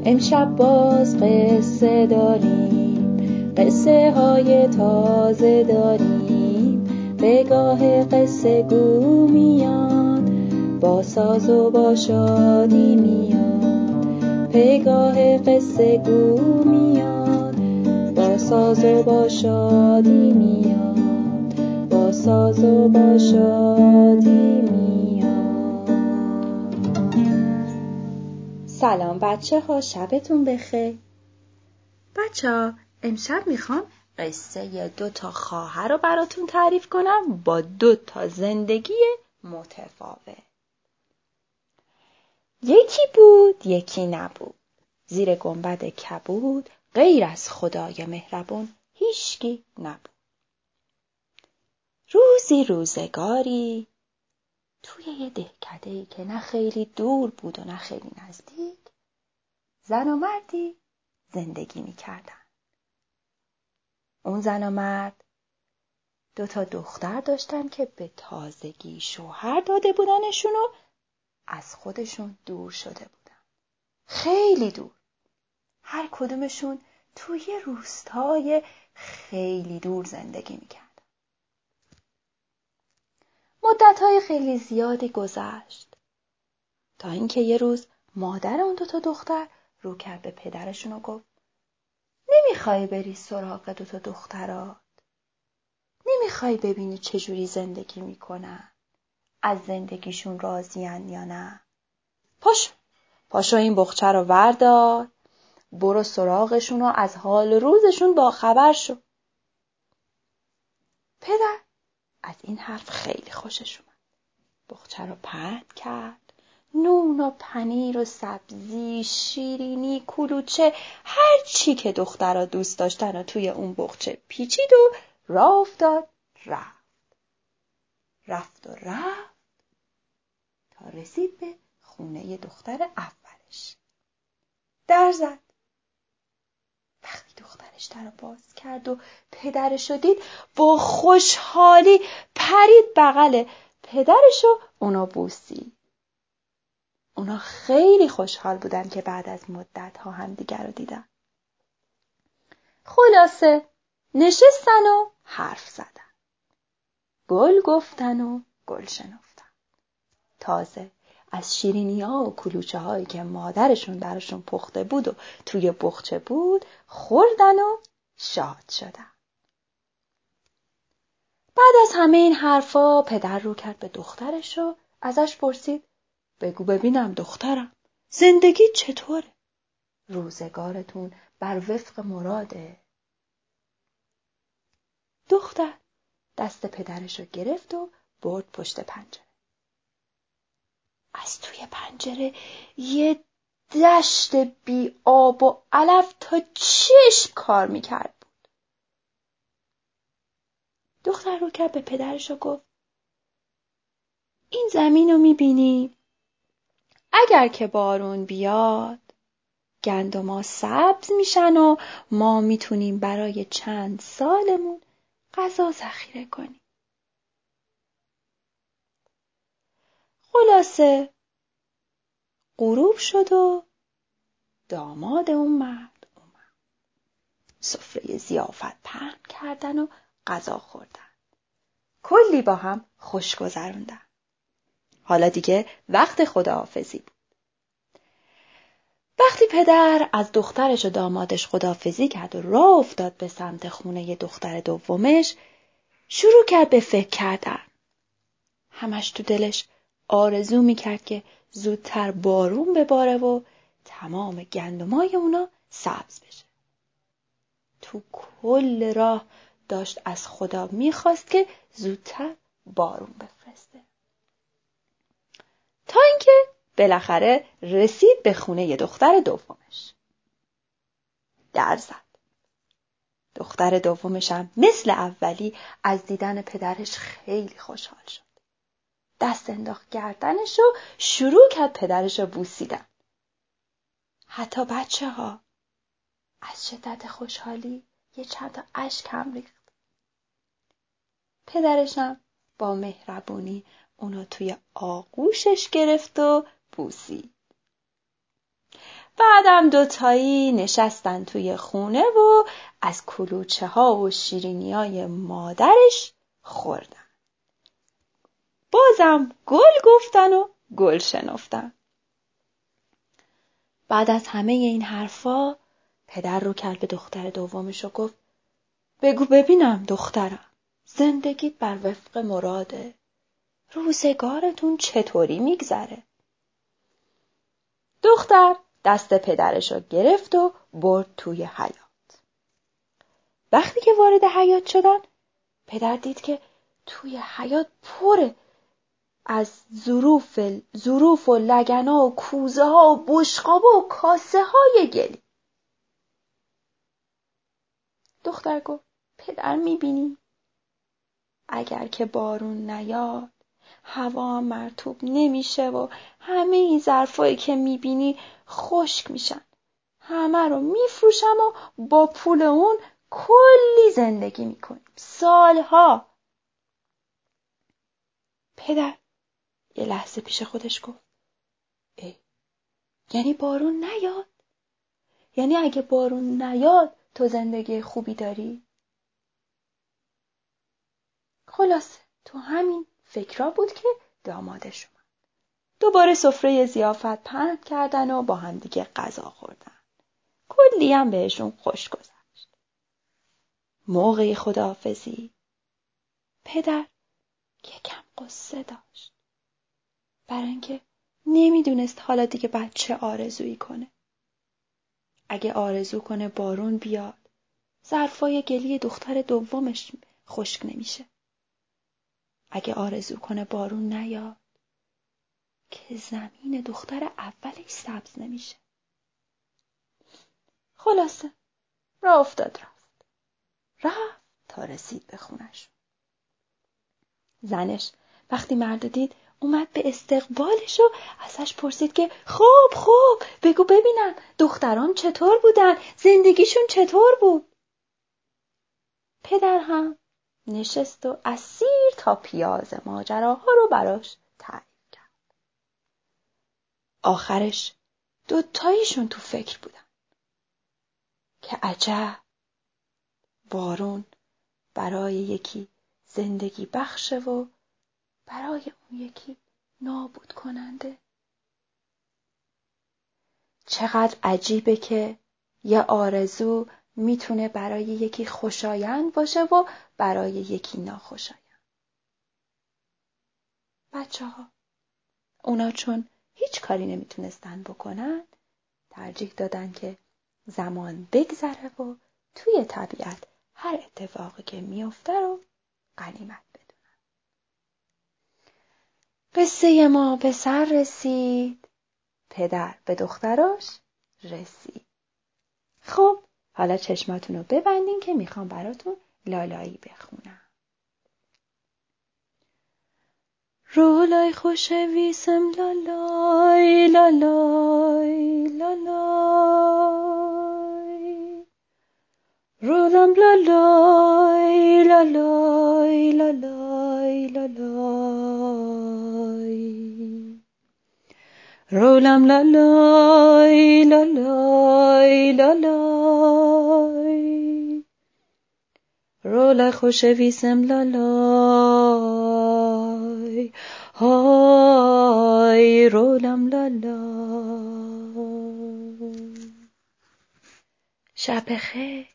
امشب باز قصه داریم، قصه های تازه داریم. پگاه قصه گو میاد، با ساز و با شادی میاد. پگاه قصه گو میاد، با ساز و با شادی میاد. با ساز و با شادی میاد. سلام بچه ها، شبتون بخیر. بچه ها، امشب میخوام قصه 2 خواهر رو براتون تعریف کنم با 2 زندگی متفاوت. یکی بود یکی نبود، زیر گنبد کبود، غیر از خدای مهربون هیچکی نبود. روزی روزگاری توی یه دهکده‌ای که نه خیلی دور بود و نه خیلی نزدیک، زن و مردی زندگی می‌کردن. اون زن و مرد 2 دختر داشتن که به تازگی شوهر داده بودنشون و از خودشون دور شده بودن. خیلی دور. هر کدومشون توی روستای خیلی دور زندگی می‌کردن. مدت‌های خیلی زیادی گذشت تا اینکه یه روز مادر اون 2 دختر رو کرد به پدرشون و گفت: نمیخوای بری سراغ 2 دخترات؟ نمیخوای ببینی چجوری زندگی میکنن؟ از زندگیشون راضین یا نه؟ پاشو این بخچه رو وردار، برو سراغشون و از حال روزشون با خبر شو. پدر از این حرف خیلی خوشش اومد. بخچه رو پهن کرد، نون و پنیر و سبزی، شیرینی، کلوچه، هر چی که دخترها دوست داشتن و توی اون بخچه پیچید و راه افتاد. رفت تا رسید به خونه دختر اولش. در زد. وقتی دخترش در رو باز کرد و پدرش رو دید، با خوشحالی پرید بغل پدرش و اونو بوسید. اونا خیلی خوشحال بودن که بعد از مدت‌ها همدیگر رو دیدن. خلاصه نشستن و حرف زدن. گل گفتن و گل شنفتن. تازه از شیرینی‌ها و کلوچه هایی که مادرشون براشون پخته بود و توی بخچه بود خوردن و شاد شدن. بعد از همه این حرفا پدر رو کرد به دخترش و ازش پرسید: بگو ببینم دخترم، زندگی چطوره؟ روزگارتون بر وفق مراده؟ دختر دست پدرش رو گرفت و برد پشت پنجره. از توی پنجره یه دشت بی آب و علف تا چشم کار میکرد بود. دختر رو کرد به پدرش و گفت: این زمین رو میبینی؟ اگر که بارون بیاد گندما سبز میشن و ما میتونیم برای چند سالمون غذا ذخیره کنیم. خلاصه غروب شد و داماد اون مرد اومد. سفره ضیافت پهن کردن و غذا خوردن. کلی با هم خوش گذروندن. حالا دیگه وقت خداحافظی بود. وقتی پدر از دخترش و دامادش خداحافظی کرد و راه افتاد به سمت خونه دختر دومش، شروع کرد به فکر کردن. همش تو دلش آرزو میکرد که زودتر بارون بباره و تمام گندمای اونا سبز بشه. تو کل راه داشت از خدا میخواست که زودتر بارون بفرسته. تا اینکه بالاخره رسید به خونه دختر دومش. در زد. دختر دومش هم مثل اولی از دیدن پدرش خیلی خوشحال شد. دست انداخت گردنش و شروع کرد پدرش رو بوسیدن. حتی بچه ها از شدت خوشحالی یه چند تا اشک هم ریخت. پدرش هم با مهربونی اونو توی آغوشش گرفت و بوسید. بعدم دوتایی نشستن توی خونه و از کلوچه ها و شیرینی های مادرش خوردن. بازم گل گفتن و گل شنفتن. بعد از همه این حرفا پدر رو کرد به دختر دومش و گفت بگو ببینم دخترم، زندگیت بر وفق مراده؟ روزگارتون چطوری میگذره؟ دختر دست پدرش رو گرفت و برد توی حیاط. وقتی که وارد حیاط شدن، پدر دید که توی حیاط پره از ظروف و لگنا و کوزه ها و بشقابا و کاسه های گلی. دختر گفت پدر میبینی؟ اگر که بارون نیاد هوا مرطوب نمیشه و همه این ظرفایی که میبینی خشک میشن. همه رو میفروشم و با پول اون کلی زندگی میکنیم. سالها. پدر یه لحظه پیش خودش گفت یعنی بارون نیاد؟ یعنی اگه بارون نیاد تو زندگی خوبی داری؟ خلاصه تو همین فکرها بود که دامادش اومد. دوباره سفره ضیافت پهن کردن و با هم دیگه غذا خوردن. کلی هم بهشون خوش گذشت. موقع خداحافظی پدر یکم قصه داشت. برای اینکه نمیدونست حالا دیگه بعد چه آرزویی کنه. اگه آرزو کنه بارون بیاد، ظرفای گلی دختر دومش خشک نمیشه. اگه آرزو کنه بارون نیاد، که زمین دختر اولش سبز نمیشه. خلاصه راه افتاد رفت تا رسید به خونش. زنش وقتی مرد دید اومد به استقبالش و ازش پرسید که خب بگو ببینم دختران چطور بودن؟ زندگیشون چطور بود؟ پدر هم نشست و از سیر تا پیاز ماجراها رو براش تعریف کرد. آخرش دوتاییشون تو فکر بودن که عجب، بارون برای یکی زندگی بخشه و برای اون یکی نابود کننده. چقدر عجیبه که یه آرزو میتونه برای یکی خوشایند باشه و برای یکی ناخوشایند. بچه‌ها اونا چون هیچ کاری نمیتونستن بکنن، ترجیح دادن که زمان بگذره و توی طبیعت هر اتفاقی که میفته رو غنیمت بدونن. قصه ما به سر رسید. پدر به دختراش رسید. خب حالا چشماتون رو ببندین که میخوام براتون لالایی بخونم. رولای خوشویسم لالای لالای لالای، رولم لالای لالای لالای لالای، رولم لالای لالای لالای، رولای خوشویسم لالای، های رولم لالای. شب بخیر.